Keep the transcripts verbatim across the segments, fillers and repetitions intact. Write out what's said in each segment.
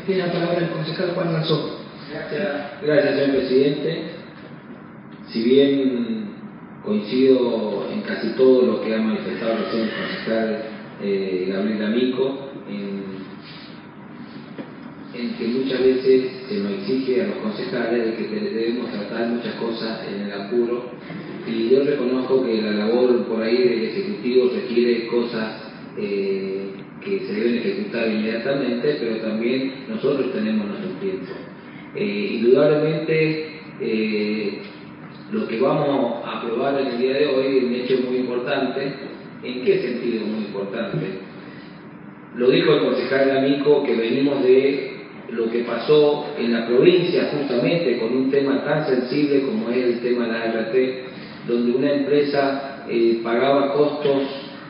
Tiene la palabra el concejal Juan Lanzó. Gracias, gracias, señor presidente. Si bien coincido en casi todo lo que ha manifestado recién el concejal eh, Gabriel Amico, en, en que muchas veces se nos exige a los concejales de que debemos tratar muchas cosas en el apuro, y yo reconozco que la labor por ahí del Ejecutivo requiere cosas eh, que se deben ejecutar inmediatamente, pero también nosotros tenemos nuestro tiempo. Eh, indudablemente eh, lo que vamos a aprobar en el día de hoy es un hecho muy importante. ¿En qué sentido muy importante? Lo dijo el concejal Amico, que venimos de lo que pasó en la provincia justamente con un tema tan sensible como es el tema de la R T, donde una empresa eh, pagaba costos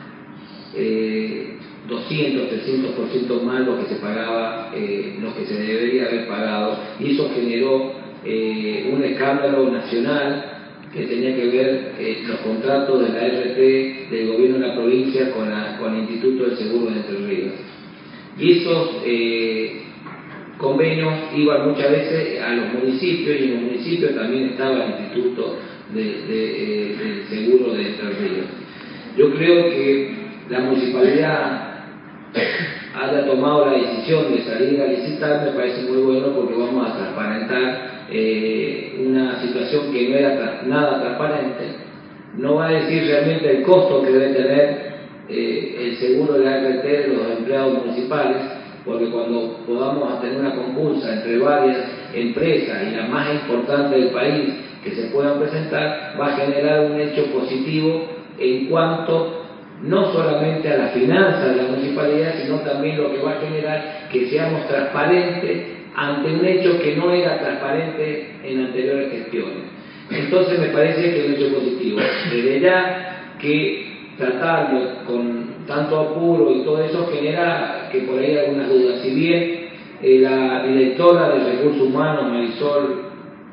eh, doscientos, trescientos por ciento más lo que se pagaba, eh, lo que se debería haber pagado, y eso generó eh, un escándalo nacional que tenía que ver eh, los contratos de la R T del gobierno de la provincia con, la, con el Instituto del Seguro de Entre Ríos. Y esos eh, convenios iban muchas veces a los municipios, y en los municipios también estaba el Instituto de, de, eh, del Seguro de Entre Ríos. Yo creo que la municipalidad haya tomado la decisión de salir a licitar, me parece muy bueno, porque vamos a transparentar eh, una situación que no era tra nada transparente. No va a decir realmente el costo que debe tener eh, el seguro de la R T de los empleados municipales, porque cuando podamos tener una compulsa entre varias empresas y la más importante del país que se puedan presentar, va a generar un hecho positivo en cuanto no solamente a las finanzas de la municipalidad, sino también lo que va a generar que seamos transparentes ante un hecho que no era transparente en anteriores gestiones. Entonces me parece que es un hecho positivo. Desde ya que tratarlo con tanto apuro y todo eso genera que por ahí hay algunas dudas. Si bien eh, la directora de Recursos Humanos, Marisol,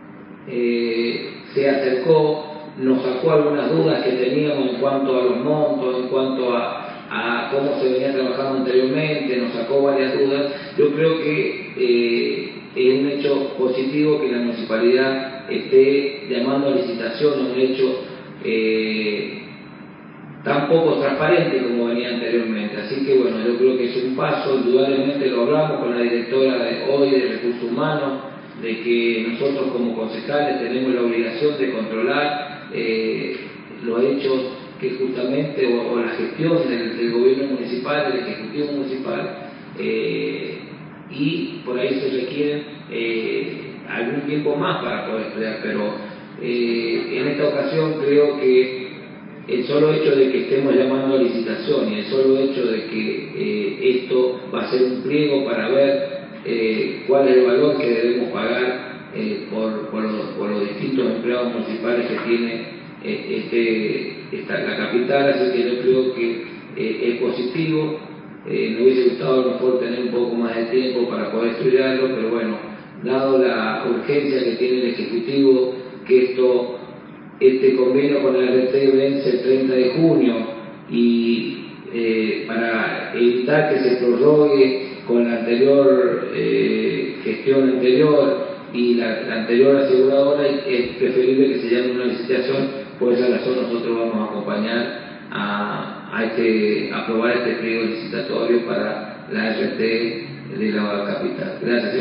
eh, se acercó, nos sacó algunas dudas que teníamos en cuanto a los montos, en cuanto a, a cómo se venía trabajando anteriormente, nos sacó varias dudas. Yo creo que eh, es un hecho positivo que la municipalidad esté llamando a licitación, un hecho eh, tan poco transparente como venía anteriormente. Así que bueno, yo creo que es un paso, indudablemente lo hablamos con la directora de hoy de Recursos Humanos, de que nosotros como concejales tenemos la obligación de controlar Eh, los hechos que justamente, o, o la gestión del, del gobierno municipal, del ejecutivo municipal, eh, y por ahí se requiere eh, algún tiempo más para poder estudiar, pero eh, en esta ocasión creo que el solo hecho de que estemos llamando a licitación y el solo hecho de que eh, esto va a ser un pliego para ver eh, cuál es el valor que debemos pagar Eh, por, por, los, por los distintos empleados municipales que tiene eh, este, esta, la capital, así que yo creo que eh, es positivo. Eh, me hubiese gustado a lo mejor tener un poco más de tiempo para poder estudiarlo, pero bueno, dado la urgencia que tiene el Ejecutivo, que esto, este convenio con la R T vence el treinta de junio, y eh, para evitar que se prorrogue con la anterior eh, gestión anterior y la, la anterior aseguradora, es preferible que se llame una licitación. Por esa razón nosotros vamos a acompañar a, a, este, a aprobar este pliego licitatorio para la R T de la capital. Gracias.